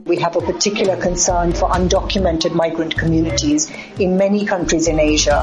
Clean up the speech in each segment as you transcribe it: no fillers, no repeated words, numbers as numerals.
We have a particular concern for undocumented migrant communities in many countries in Asia.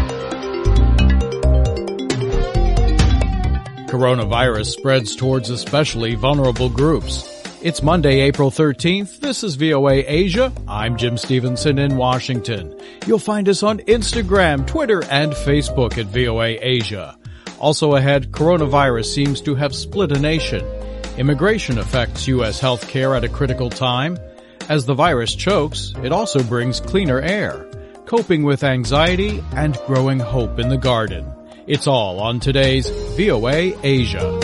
Coronavirus spreads towards especially vulnerable groups. It's Monday, April 13th. This is VOA Asia. I'm Jim Stevenson in Washington. You'll find us on Instagram, Twitter, and Facebook at VOA Asia. Also ahead, coronavirus seems to have split a nation. Immigration affects U.S. health care at a critical time. As the virus chokes, it also brings cleaner air, coping with anxiety, and growing hope in the garden. It's all on today's VOA Asia.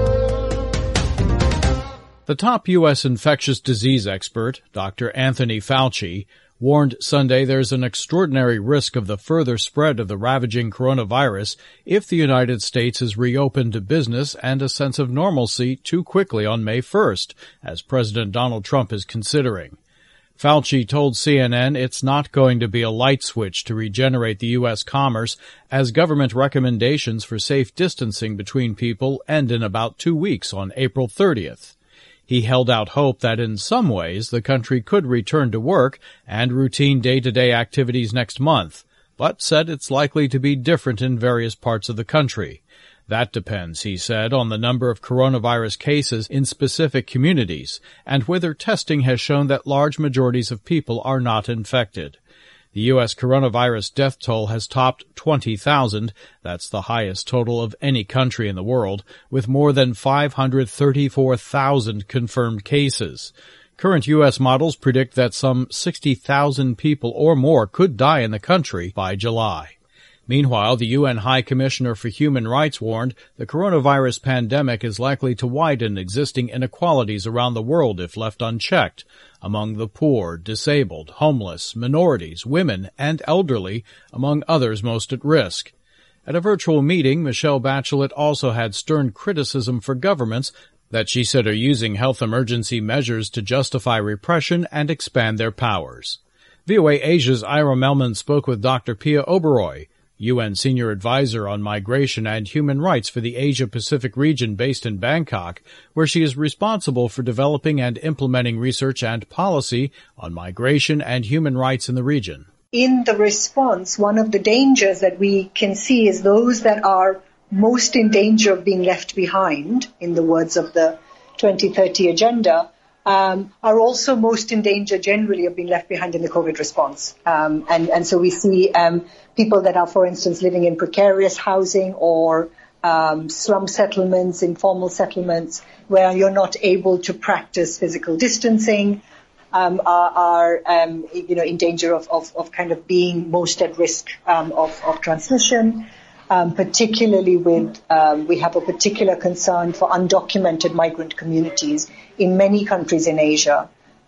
The top U.S. infectious disease expert, Dr. Anthony Fauci, warned Sunday there's an extraordinary risk of the further spread of the ravaging coronavirus if the United States is reopened to business and a sense of normalcy too quickly on May 1st, as President Donald Trump is considering. Fauci told CNN it's not going to be a light switch to regenerate the U.S. commerce, as government recommendations for safe distancing between people end in about 2 weeks on April 30th. He held out hope that in some ways the country could return to work and routine day-to-day activities next month, but said it's likely to be different in various parts of the country. That depends, he said, on the number of coronavirus cases in specific communities and whether testing has shown that large majorities of people are not infected. The U.S. coronavirus death toll has topped 20,000. That's the highest total of any country in the world, with more than 534,000 confirmed cases. Current U.S. models predict that some 60,000 people or more could die in the country by July. Meanwhile, the UN High Commissioner for Human Rights warned the coronavirus pandemic is likely to widen existing inequalities around the world if left unchecked, among the poor, disabled, homeless, minorities, women, and elderly, among others most at risk. At a virtual meeting, Michelle Bachelet also had stern criticism for governments that she said are using health emergency measures to justify repression and expand their powers. VOA Asia's Ira Melman spoke with Dr. Pia Oberoi, UN Senior Advisor on Migration and Human Rights for the Asia-Pacific region based in Bangkok, where she is responsible for developing and implementing research and policy on migration and human rights in the region. In the response, one of the dangers that we can see is those that are most in danger of being left behind, in the words of the 2030 Agenda, are also most in danger generally of being left behind in the COVID response. And so we see people that are, for instance, living in precarious housing or slum settlements, informal settlements, where you're not able to practice physical distancing, are in danger of kind of being most at risk of transmission. Particularly we have a particular concern for undocumented migrant communities in many countries in Asia,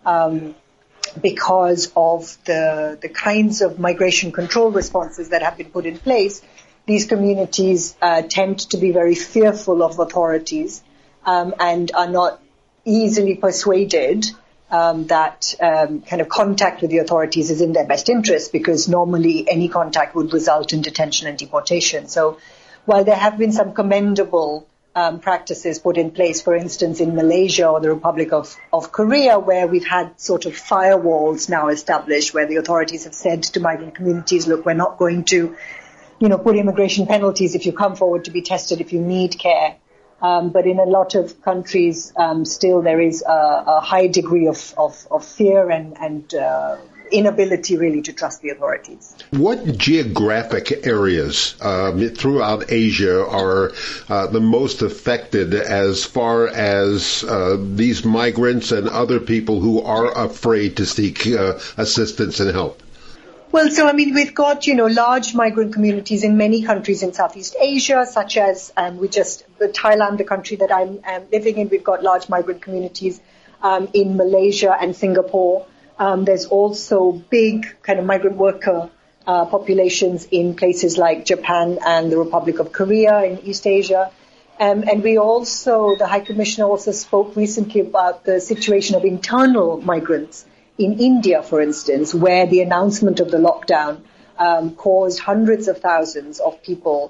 because of the kinds of migration control responses that have been put in place. These communities tend to be very fearful of authorities and are not easily persuaded that kind of contact with the authorities is in their best interest, because normally any contact would result in detention and deportation. So while there have been some commendable practices put in place, for instance, in Malaysia or the Republic of Korea, where we've had sort of firewalls now established, where the authorities have said to migrant communities, look, we're not going to, put immigration penalties if you come forward to be tested if you need care. But in a lot of countries, still there is a high degree of fear and inability really to trust the authorities. What geographic areas throughout Asia are the most affected as far as these migrants and other people who are afraid to seek assistance and help? Well, so, we've got, large migrant communities in many countries in Southeast Asia, such as Thailand, the country that I'm living in. We've got large migrant communities in Malaysia and Singapore. There's also big kind of migrant worker populations in places like Japan and the Republic of Korea in East Asia. And we also, the High Commissioner also spoke recently about the situation of internal migrants in India, for instance, where the announcement of the lockdown caused hundreds of thousands of people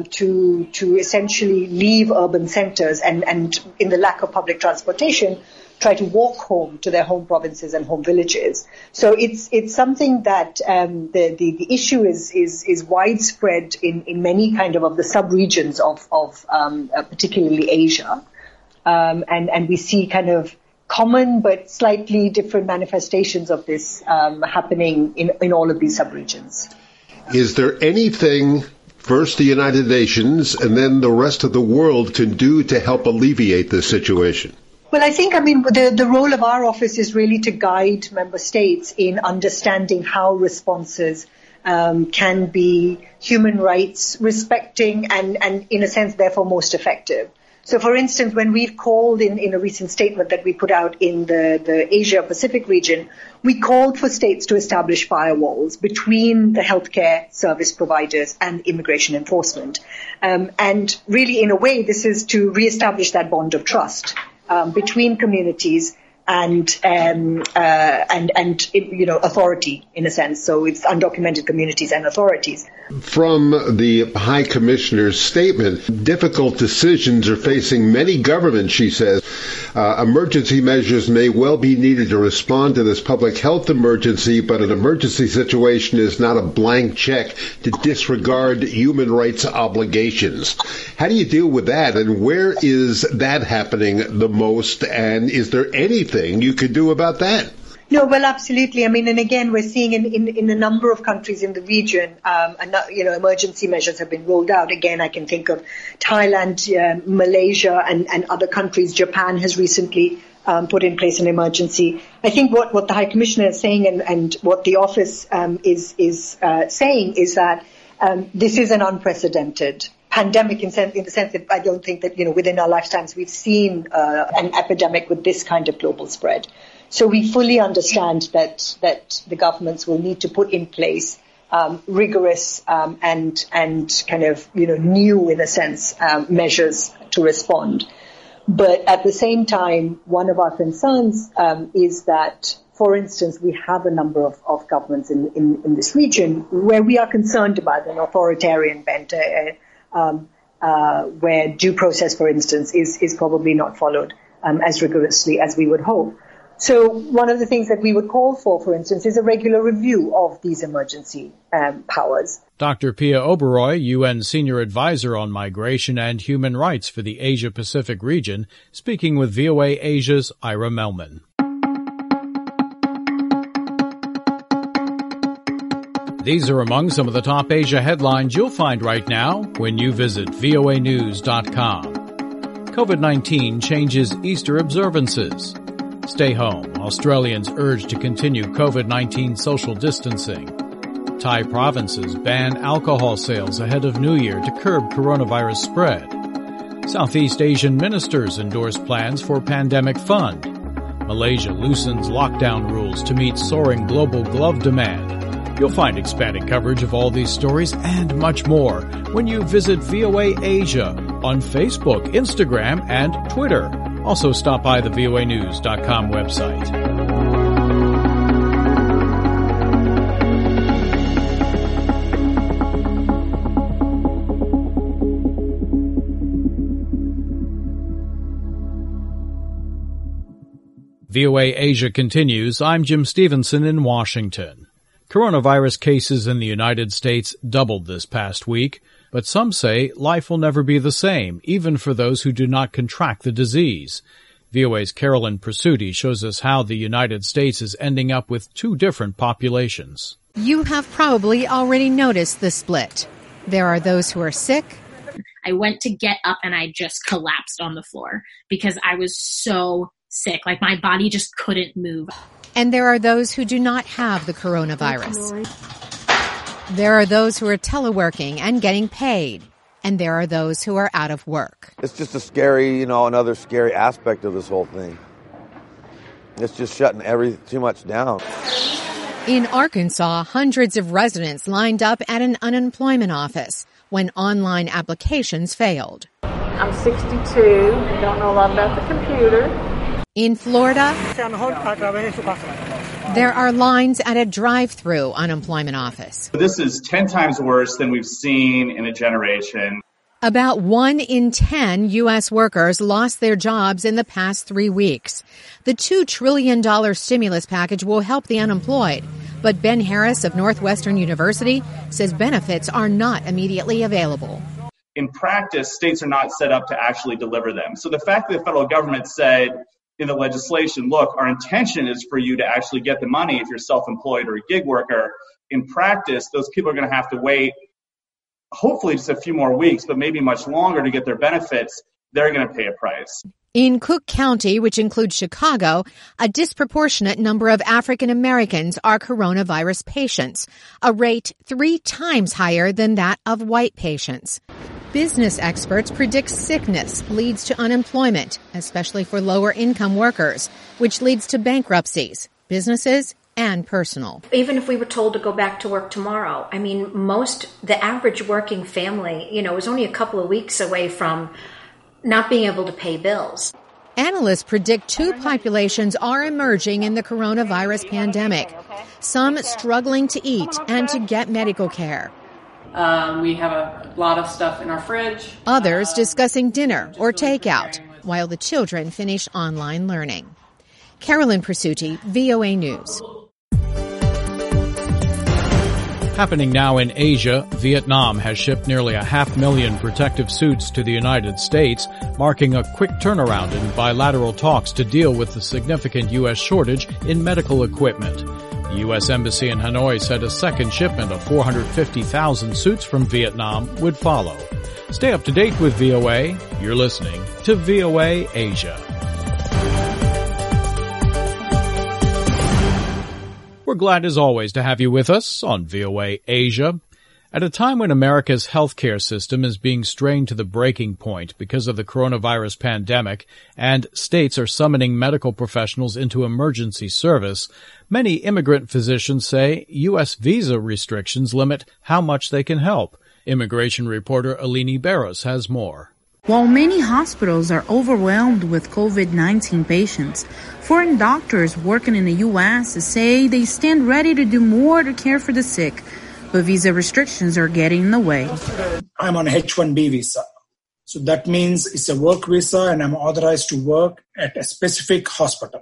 to essentially leave urban centers and in the lack of public transportation try to walk home to their home provinces and home villages. So it's something that the issue is widespread in many kind of the sub-regions of particularly Asia. And we see kind of common but slightly different manifestations of this happening in all of these sub-regions. Is there anything first the United Nations and then the rest of the world can do to help alleviate this situation? Well, the role of our office is really to guide member states in understanding how responses can be human rights respecting and in a sense, therefore, most effective. So, for instance, when we've called in a recent statement that we put out in the Asia-Pacific region, we called for states to establish firewalls between the healthcare service providers and immigration enforcement. And really, in a way, this is to reestablish that bond of trust between communities and authority in a sense. So it's undocumented communities and authorities. From the High Commissioner's statement, difficult decisions are facing many governments, she says. Emergency measures may well be needed to respond to this public health emergency, but an emergency situation is not a blank check to disregard human rights obligations. How do you deal with that, and where is that happening the most, and is there anything you could do about that? No, well, absolutely. And again, we're seeing in a number of countries in the region, emergency measures have been rolled out. Again, I can think of Thailand, Malaysia, and other countries. Japan has recently put in place an emergency. I think what the High Commissioner is saying and what the office is saying is that this is an unprecedented pandemic in the sense that I don't think that, within our lifetimes we've seen an epidemic with this kind of global spread. So we fully understand that the governments will need to put in place rigorous and kind of new in a sense measures to respond. But at the same time, one of our concerns is that, for instance, we have a number of governments in this region where we are concerned about an authoritarian bent, where due process, for instance, is probably not followed as rigorously as we would hope. So one of the things that we would call for instance, is a regular review of these emergency powers. Dr. Pia Oberoi, UN Senior Advisor on Migration and Human Rights for the Asia-Pacific region, speaking with VOA Asia's Ira Melman. These are among some of the top Asia headlines you'll find right now when you visit voanews.com. COVID-19 changes Easter observances. Stay home. Australians urged to continue COVID-19 social distancing. Thai provinces ban alcohol sales ahead of New Year to curb coronavirus spread. Southeast Asian ministers endorse plans for pandemic fund. Malaysia loosens lockdown rules to meet soaring global glove demand. You'll find expanded coverage of all these stories and much more when you visit VOA Asia on Facebook, Instagram, and Twitter. Also stop by the voanews.com website. VOA Asia continues. I'm Jim Stevenson in Washington. Coronavirus cases in the United States doubled this past week, but some say life will never be the same, even for those who do not contract the disease. VOA's Carolyn Presutti shows us how the United States is ending up with two different populations. You have probably already noticed the split. There are those who are sick. I went to get up and I just collapsed on the floor because I was so sick. Like my body just couldn't move. And there are those who do not have the coronavirus. There are those who are teleworking and getting paid. And there are those who are out of work. It's just a scary, another scary aspect of this whole thing. It's just shutting too much down. In Arkansas, hundreds of residents lined up at an unemployment office when online applications failed. I'm 62, don't know a lot about the computer. In Florida, there are lines at a drive-through unemployment office. This is 10 times worse than we've seen in a generation. About 1 in 10 U.S. workers lost their jobs in the past 3 weeks. The $2 trillion stimulus package will help the unemployed. But Ben Harris of Northwestern University says benefits are not immediately available. In practice, states are not set up to actually deliver them. So the fact that the federal government said in the legislation, look, our intention is for you to actually get the money if you're self-employed or a gig worker, in practice, those people are going to have to wait hopefully just a few more weeks, but maybe much longer to get their benefits. They're going to pay a price. In Cook County, which includes Chicago, a disproportionate number of African Americans are coronavirus patients, a rate 3 times higher than that of white patients. Business experts predict sickness leads to unemployment, especially for lower income workers, which leads to bankruptcies, businesses, and personal. Even if we were told to go back to work tomorrow, I mean, the average working family, is only a couple of weeks away from not being able to pay bills. Analysts predict 2 populations are emerging in the coronavirus pandemic, some struggling to eat and to get medical care. We have a lot of stuff in our fridge. Others discussing dinner or takeout, while the children finish online learning. Carolyn Persutti, VOA News. Happening now in Asia, Vietnam has shipped nearly 500,000 protective suits to the United States, marking a quick turnaround in bilateral talks to deal with the significant U.S. shortage in medical equipment. The U.S. Embassy in Hanoi said a second shipment of 450,000 suits from Vietnam would follow. Stay up to date with VOA. You're listening to VOA Asia. We're glad as always to have you with us on VOA Asia. At a time when America's healthcare system is being strained to the breaking point because of the coronavirus pandemic and states are summoning medical professionals into emergency service, many immigrant physicians say U.S. visa restrictions limit how much they can help. Immigration reporter Alini Barros has more. While many hospitals are overwhelmed with COVID-19 patients, foreign doctors working in the U.S. say they stand ready to do more to care for the sick, but visa restrictions are getting in the way. I'm on a H-1B visa. So that means it's a work visa and I'm authorized to work at a specific hospital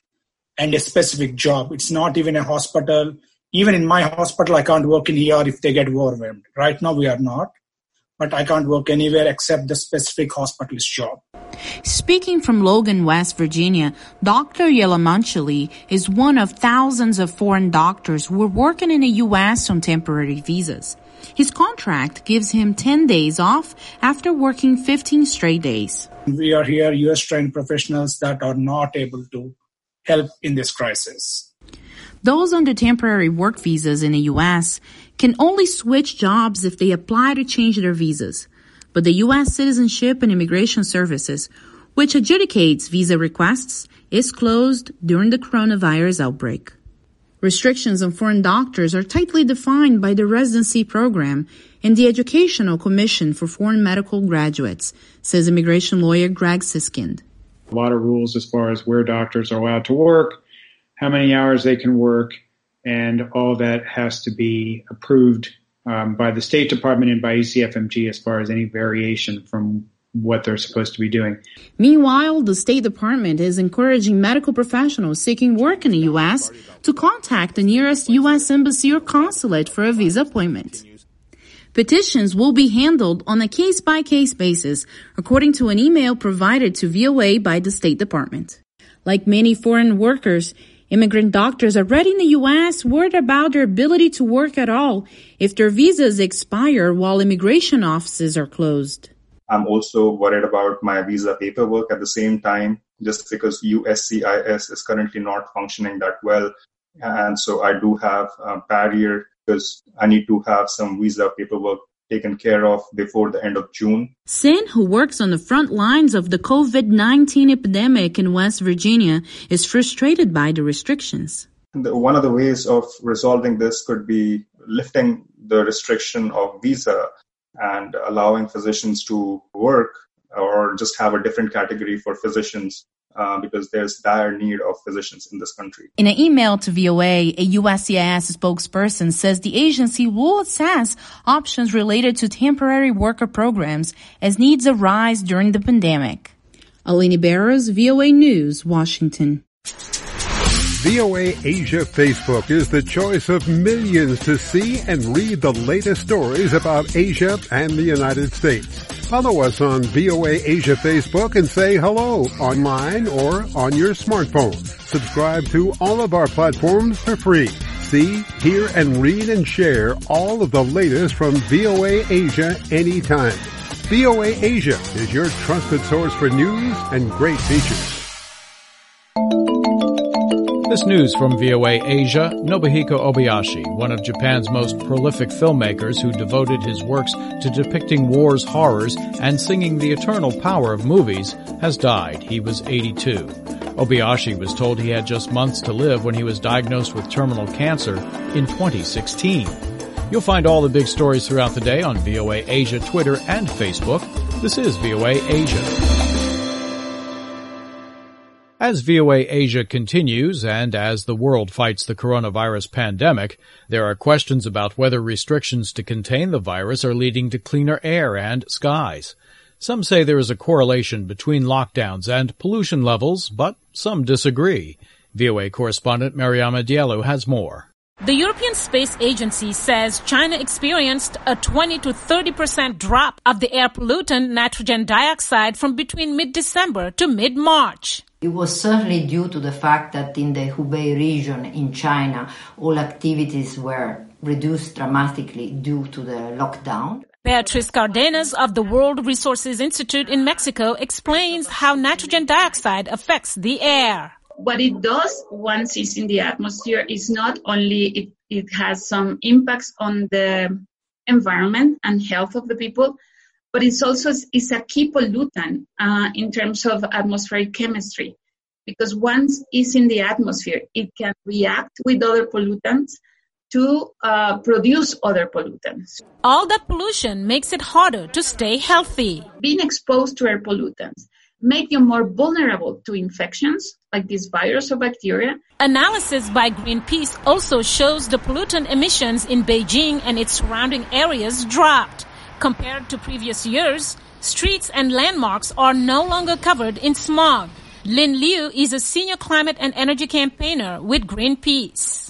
and a specific job. It's not even a hospital. Even in my hospital, I can't work in ER if they get overwhelmed. Right now, we are not. But I can't work anywhere except the specific hospital's job. Speaking from Logan, West Virginia, Dr. Yelamanchili is one of thousands of foreign doctors who are working in the U.S. on temporary visas. His contract gives him 10 days off after working 15 straight days. We are here, U.S.-trained professionals that are not able to help in this crisis. Those under temporary work visas in the U.S. can only switch jobs if they apply to change their visas. But the U.S. Citizenship and Immigration Services, which adjudicates visa requests, is closed during the coronavirus outbreak. Restrictions on foreign doctors are tightly defined by the residency program and the Educational Commission for Foreign Medical Graduates, says immigration lawyer Greg Siskind. A lot of rules as far as where doctors are allowed to work, how many hours they can work, and all that has to be approved by the State Department and by ECFMG as far as any variation from what they're supposed to be doing. Meanwhile, the State Department is encouraging medical professionals seeking work in the U.S. to contact the nearest U.S. embassy or consulate for a visa appointment. Petitions will be handled on a case-by-case basis, according to an email provided to VOA by the State Department. Like many foreign workers, immigrant doctors are already in the U.S. worried about their ability to work at all if their visas expire while immigration offices are closed. I'm also worried about my visa paperwork at the same time, just because USCIS is currently not functioning that well. And so I do have a barrier because I need to have some visa paperwork taken care of before the end of June. Sin, who works on the front lines of the COVID-19 epidemic in West Virginia, is frustrated by the restrictions. One of the ways of resolving this could be lifting the restriction of visa and allowing physicians to work, or just have a different category for physicians because there's dire need of physicians in this country. In an email to VOA, a USCIS spokesperson says the agency will assess options related to temporary worker programs as needs arise during the pandemic. Alini Barrows, VOA News, Washington. VOA Asia Facebook is the choice of millions to see and read the latest stories about Asia and the United States. Follow us on VOA Asia Facebook and say hello online or on your smartphone. Subscribe to all of our platforms for free. See, hear, and read and share all of the latest from VOA Asia anytime. VOA Asia is your trusted source for news and great features. This news from VOA Asia, Nobuhiko Obayashi, one of Japan's most prolific filmmakers who devoted his works to depicting war's horrors and singing the eternal power of movies, has died. He was 82. Obayashi was told he had just months to live when he was diagnosed with terminal cancer in 2016. You'll find all the big stories throughout the day on VOA Asia Twitter and Facebook. This is VOA Asia. As VOA Asia continues and as the world fights the coronavirus pandemic, there are questions about whether restrictions to contain the virus are leading to cleaner air and skies. Some say there is a correlation between lockdowns and pollution levels, but some disagree. VOA correspondent Mariama Diallo has more. The European Space Agency says China experienced a 20 to 30% drop of the air pollutant nitrogen dioxide from between mid-December to mid-March. It was certainly due to the fact that in the Hubei region in China, all activities were reduced dramatically due to the lockdown. Beatriz Cardenas of the World Resources Institute in Mexico explains how nitrogen dioxide affects the air. What it does once it's in the atmosphere is not only it has some impacts on the environment and health of the people, but it's also is a key pollutant in terms of atmospheric chemistry, because once it's in the atmosphere, it can react with other pollutants to produce other pollutants. All that pollution makes it harder to stay healthy. Being exposed to air pollutants make you more vulnerable to infections like this virus or bacteria. Analysis by Greenpeace also shows the pollutant emissions in Beijing and its surrounding areas dropped. Compared to previous years, streets and landmarks are no longer covered in smog. Lin Liu is a senior climate and energy campaigner with Greenpeace.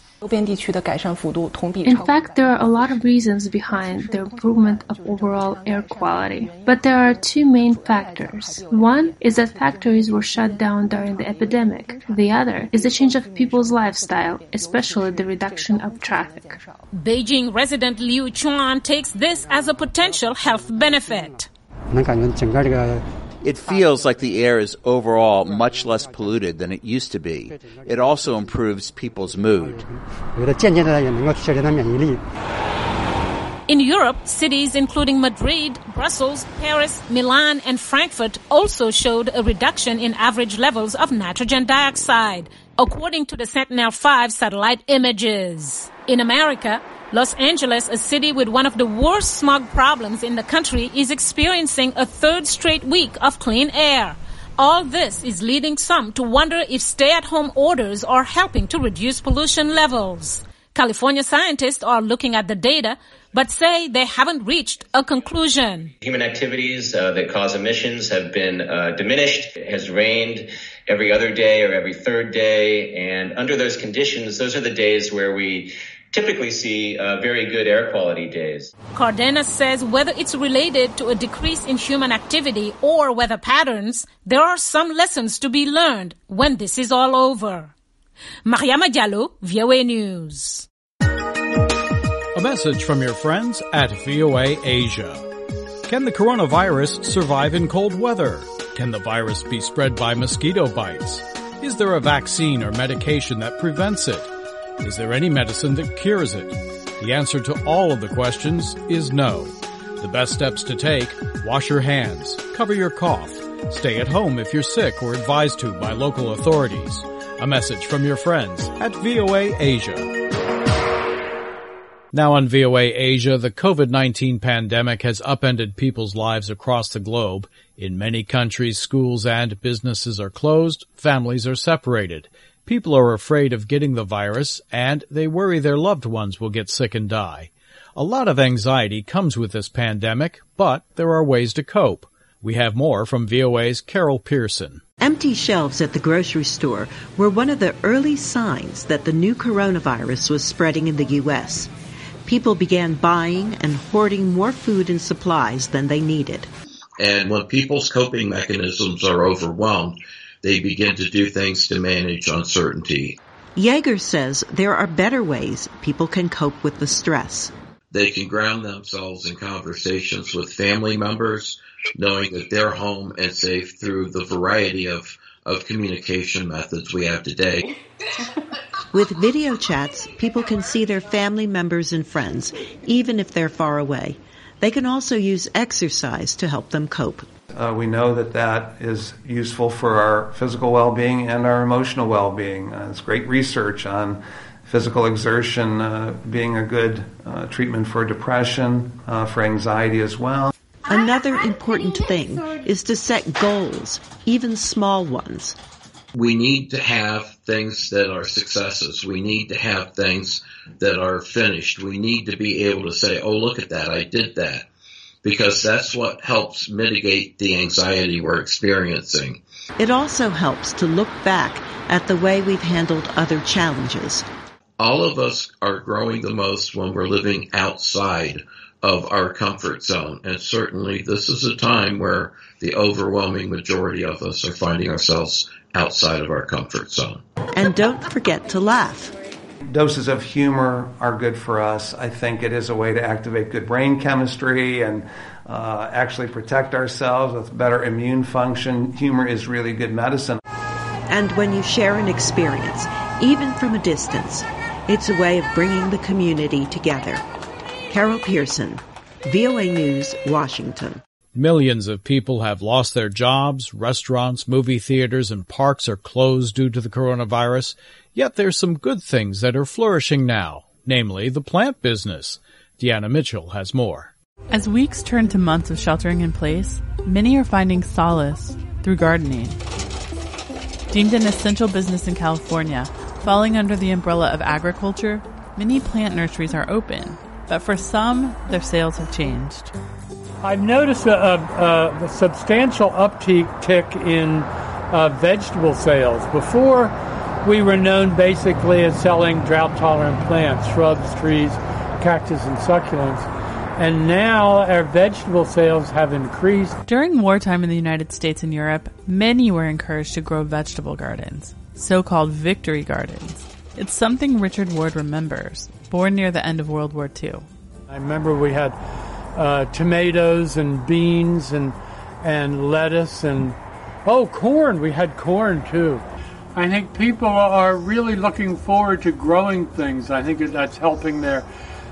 In fact, there are a lot of reasons behind the improvement of overall air quality. But there are two main factors. One is that factories were shut down during the epidemic. The other is the change of people's lifestyle, especially the reduction of traffic. Beijing resident Liu Chuan takes this as a potential health benefit. It feels like the air is overall much less polluted than it used to be. It also improves people's mood. In Europe, cities including Madrid, Brussels, Paris, Milan, and Frankfurt also showed a reduction in average levels of nitrogen dioxide, according to the Sentinel-5 satellite images. In America, Los Angeles, a city with one of the worst smog problems in the country, is experiencing a third straight week of clean air. All this is leading some to wonder if stay-at-home orders are helping to reduce pollution levels. California scientists are looking at the data, but say they haven't reached a conclusion. Human activities that cause emissions have been diminished. It has rained every other day or every third day, and under those conditions, those are the days where we typically see very good air quality days. Cardenas says whether it's related to a decrease in human activity or weather patterns, there are some lessons to be learned when this is all over. Mariama Diallo, VOA News. A message from your friends at VOA Asia. Can the coronavirus survive in cold weather? Can the virus be spread by mosquito bites? Is there a vaccine or medication that prevents it? Is there any medicine that cures it? The answer to all of the questions is no. The best steps to take: wash your hands, cover your cough, stay at home if you're sick or advised to by local authorities. A message from your friends at VOA Asia. Now on VOA Asia, the COVID-19 pandemic has upended people's lives across the globe. In many countries, schools and businesses are closed, families are separated. People are afraid of getting the virus, and they worry their loved ones will get sick and die. A lot of anxiety comes with this pandemic, but there are ways to cope. We have more from VOA's Carol Pearson. Empty shelves at the grocery store were one of the early signs that the new coronavirus was spreading in the U.S. People began buying and hoarding more food and supplies than they needed. And when people's coping mechanisms are overwhelmed, they begin to do things to manage uncertainty. Yeager says there are better ways people can cope with the stress. They can ground themselves in conversations with family members, knowing that they're home and safe through the variety of communication methods we have today. With video chats, people can see their family members and friends, even if they're far away. They can also use exercise to help them cope. We know that is useful for our physical well-being and our emotional well-being. There's great research on physical exertion being a good treatment for depression, for anxiety as well. Another important thing is to set goals, even small ones. We need to have things that are successes. We need to have things that are finished. We need to be able to say, oh, look at that, I did that. Because that's what helps mitigate the anxiety we're experiencing. It also helps to look back at the way we've handled other challenges. All of us are growing the most when we're living outside of our comfort zone. And certainly this is a time where the overwhelming majority of us are finding ourselves outside of our comfort zone. And don't forget to laugh. Doses of humor are good for us. I think it is a way to activate good brain chemistry and actually protect ourselves with better immune function. Humor is really good medicine. And when you share an experience, even from a distance, it's a way of bringing the community together. Carol Pearson, VOA News, Washington. Millions of people have lost their jobs. Restaurants, movie theaters, and parks are closed due to the coronavirus. Yet there's some good things that are flourishing now, namely the plant business. Deanna Mitchell has more. As weeks turn to months of sheltering in place, many are finding solace through gardening. Deemed an essential business in California, falling under the umbrella of agriculture, many plant nurseries are open, but for some, their sales have changed. I've noticed a substantial uptick in vegetable sales. Before, we were known basically as selling drought-tolerant plants, shrubs, trees, cactus, and succulents. And now our vegetable sales have increased. During wartime in the United States and Europe, many were encouraged to grow vegetable gardens, so-called victory gardens. It's something Richard Ward remembers, born near the end of World War II. I remember we had tomatoes and beans and lettuce and, corn. We had corn too. I think people are really looking forward to growing things. I think that's helping their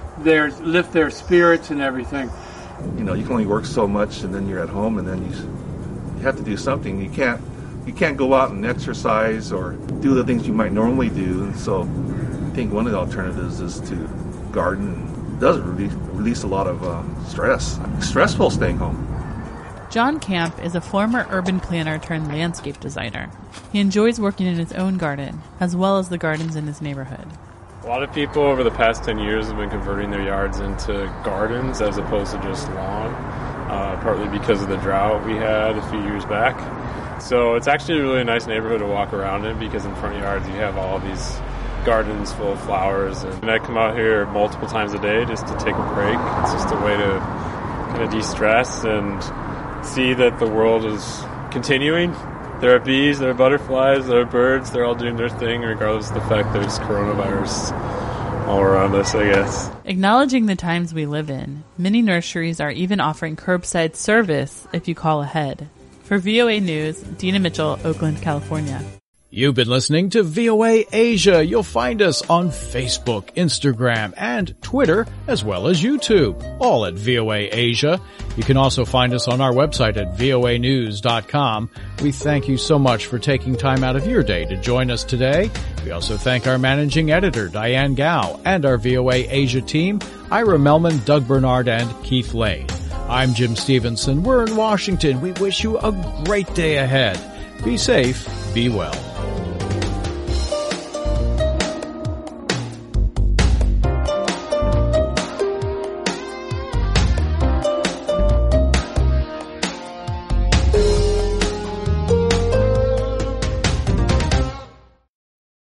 lift their spirits and everything. You know, you can only work so much, and then you're at home, and then you have to do something. You can't go out and exercise or do the things you might normally do. And so I think one of the alternatives is to garden. It does release a lot of stress. It's stressful staying home. John Camp is a former urban planner turned landscape designer. He enjoys working in his own garden, as well as the gardens in his neighborhood. A lot of people over the past 10 years have been converting their yards into gardens as opposed to just lawn, partly because of the drought we had a few years back. So it's actually a really nice neighborhood to walk around in because in front yards you have all these gardens full of flowers. And I come out here multiple times a day just to take a break. It's just a way to kind of de-stress and see that the world is continuing. There are bees, there are butterflies, there are birds. They're all doing their thing regardless of the fact there's coronavirus all around us, I guess. Acknowledging the times we live in, many nurseries are even offering curbside service if you call ahead. For VOA News, Dina Mitchell, Oakland, California. You've been listening to VOA Asia. You'll find us on Facebook, Instagram, and Twitter, as well as YouTube, all at VOA Asia. You can also find us on our website at voanews.com. We thank you so much for taking time out of your day to join us today. We also thank our managing editor, Diane Gao, and our VOA Asia team, Ira Melman, Doug Bernard, and Keith Lane. I'm Jim Stevenson. We're in Washington. We wish you a great day ahead. Be safe. Be well.